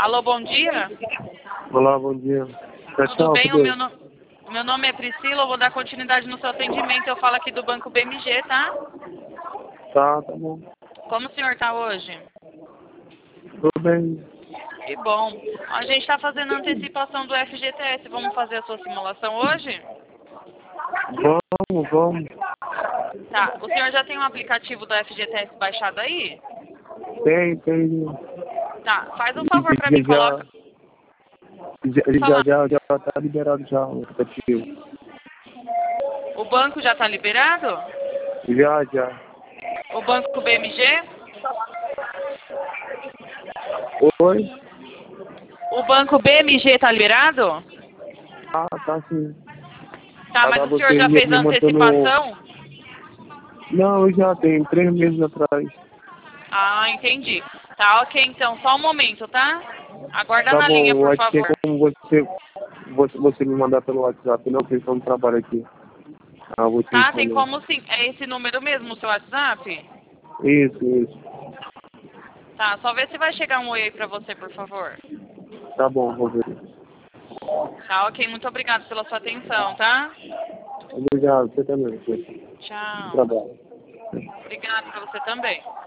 Alô, bom dia. Olá, bom dia. Tudo bem? O meu nome é Priscila, eu vou dar continuidade no seu atendimento. Eu falo aqui do Banco BMG, tá? Tá bom. Como o senhor tá hoje? Tudo bem. Que bom. A gente está fazendo a antecipação do FGTS. Vamos fazer a sua simulação hoje? Vamos. Tá. O senhor já tem um aplicativo do FGTS baixado aí? Tem. Tá. Faz um favor para mim, coloca. Já tá liberado já o aplicativo. O banco já tá liberado? Já. O Banco BMG? Oi? O Banco BMG tá liberado? Tá sim. Tá, mas Agora o senhor você já fez a me mandou no... antecipação? Não, eu já tenho 3 meses atrás. Ah, entendi. Tá, ok, então. Só um momento, tá? Aguarda Tá na bom, linha, eu por acho que é favor. como você me mandar pelo WhatsApp, não, porque eu não trabalho aqui. Vou te Tá, tem responder. como sim. É esse número mesmo, o seu WhatsApp? Isso. Tá, só vê se vai chegar um oi aí pra você, por favor. Tá bom, vou ver. Tá, ok. Muito obrigado pela sua atenção, tá? Obrigado, você também. Tchau. Trabalho. Obrigado pra você também.